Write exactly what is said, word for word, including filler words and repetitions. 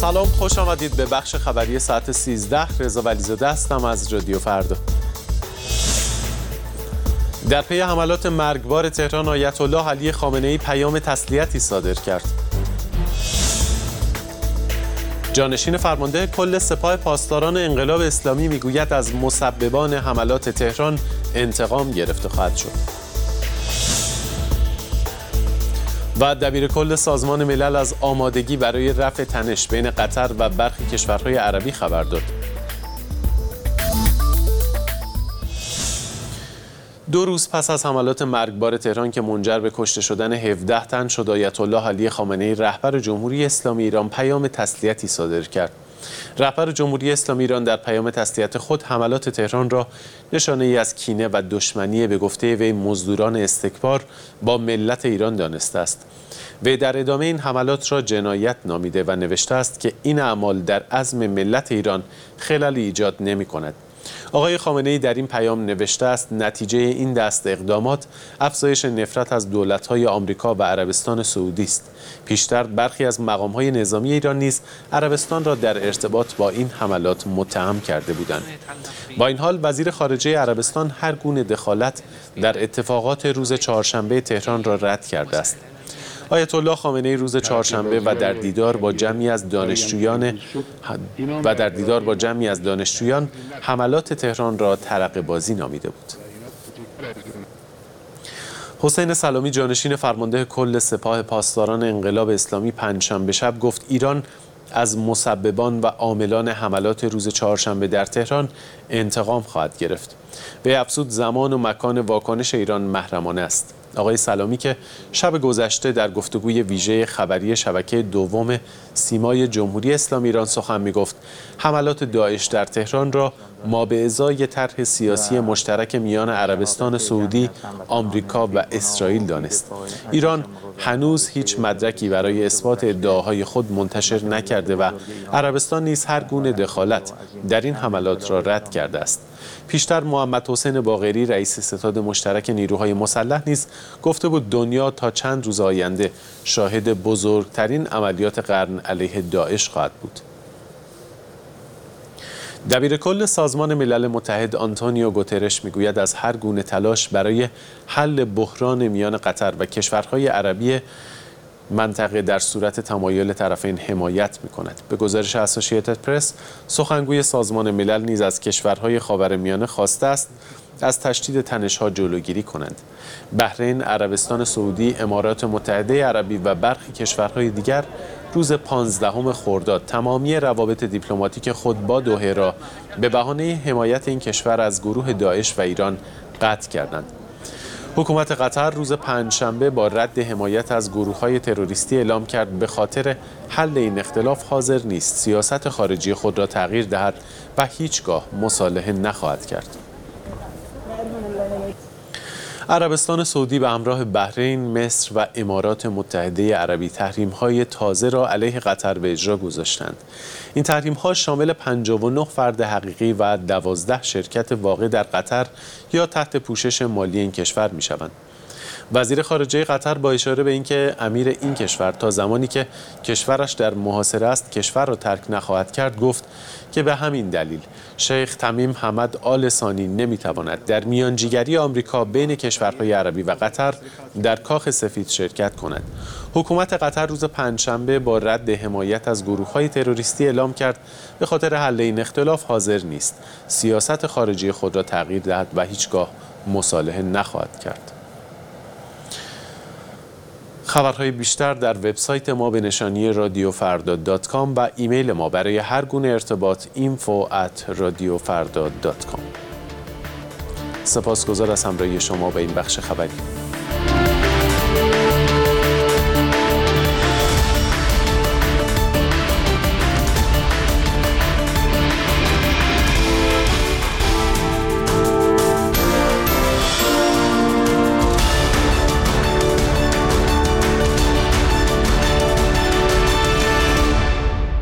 سلام، خوش آمدید به بخش خبری ساعت سیزده. رضا ولیزاده هستم از رادیو فردا. در پی حملات مرگبار تهران، آیت الله علی خامنه‌ای پیام تسلیتی صادر کرد. جانشین فرمانده کل سپاه پاسداران انقلاب اسلامی میگوید از مسببان حملات تهران انتقام گرفته خواهد شد. و دبیرکل سازمان ملل از آمادگی برای رفع تنش بین قطر و برخی کشورهای عربی خبر داد. دو روز پس از حملات مرگبار تهران که منجر به کشته شدن هفده تن شد، آیت الله علی خامنه‌ای رهبر جمهوری اسلامی ایران پیام تسلیتی صادر کرد. رهبر جمهوری اسلامی ایران در پیام تسلیت خود حملات تهران را نشانه ای از کینه و دشمنی به گفته وی مزدوران استکبار با ملت ایران دانسته است. وی در ادامه این حملات را جنایت نامیده و نوشته است که این اعمال در عزم ملت ایران خلل ایجاد نمی کند. آقای خامنه‌ای در این پیام نوشته است نتیجه این دست اقدامات افزایش نفرت از دولت‌های آمریکا و عربستان سعودی است. پیشتر برخی از مقام‌های نظامی ایران نیز عربستان را در ارتباط با این حملات متهم کرده بودند. با این حال وزیر خارجه عربستان هر گونه دخالت در اتفاقات روز چهارشنبه تهران را رد کرده است. آیت الله خامنه‌ای روز چهارشنبه و در دیدار با جمعی از دانشجویان و در دیدار با جمعی از دانشجویان حملات تهران را ترقه بازی نامیده بود. حسین سلامی جانشین فرمانده کل سپاه پاسداران انقلاب اسلامی پنجشنبه شب گفت ایران از مسببان و عاملان حملات روز چهارشنبه در تهران انتقام خواهد گرفت. به افزود زمان و مکان واکنش ایران محرمانه است. آقای سلامی که شب گذشته در گفتگوی ویژه خبری شبکه دوم سیمای جمهوری اسلامی ایران سخن می‌گفت، حملات داعش در تهران را ما به ازای طرح سیاسی مشترک میان عربستان سعودی، آمریکا و اسرائیل دانست. ایران هنوز هیچ مدرکی برای اثبات ادعاهای خود منتشر نکرده و عربستان نیز هر گونه دخالت در این حملات را رد کرده است. پیشتر محمد حسین باقری رئیس ستاد مشترک نیروهای مسلح نیز گفته بود دنیا تا چند روز آینده شاهد بزرگترین عملیات قرن علیه داعش خواهد بود. دبیرکل سازمان ملل متحد آنتونیو گوترش میگوید از هر گونه تلاش برای حل بحران میان قطر و کشورهای عربی منطقه در صورت تمایل طرفین حمایت می‌کند. به گزارش اسوسییتد پرس، سخنگوی سازمان ملل نیز از کشورهای خاورمیانه خواسته است از تشدید تنش‌ها جلوگیری کنند. بحرین، عربستان سعودی، امارات متحده عربی و برخی کشورهای دیگر روز پانزدهم خرداد تمامی روابط دیپلماتیک خود با دوحه را به بهانه حمایت این کشور از گروه داعش و ایران قطع کردند. حکومت قطر روز پنجشنبه با رد حمایت از گروه‌های تروریستی اعلام کرد به خاطر حل این اختلاف حاضر نیست سیاست خارجی خود را تغییر دهد و هیچگاه مصالحه نخواهد کرد. عربستان سعودی به همراه بحرین، مصر و امارات متحده عربی تحریم‌های تازه را علیه قطر به اجرا گذاشتند. این تحریم‌ها شامل پنجاه و نه فرد حقیقی و دوازده شرکت واقع در قطر یا تحت پوشش مالی این کشور می‌شوند. وزیر خارجه قطر با اشاره به اینکه امیر این کشور تا زمانی که کشورش در محاصره است کشور را ترک نخواهد کرد گفت که به همین دلیل شیخ تمیم حمد آل ثانی نمیتواند در میانجیگری آمریکا بین کشورهای عربی و قطر در کاخ سفید شرکت کند. حکومت قطر روز پنجشنبه با رد حمایت از گروه‌های تروریستی اعلام کرد به خاطر حل این اختلاف حاضر نیست سیاست خارجی خود را تغییر دهد و هیچگاه مصالحه نخواهد کرد. خبرهای بیشتر در وبسایت ما به نشانی رادیو فردا دات کام و ایمیل ما برای هر گونه ارتباط اینفو ات رادیو فردا دات کام. سپاسگزار از همراهی شما به این بخش خبری.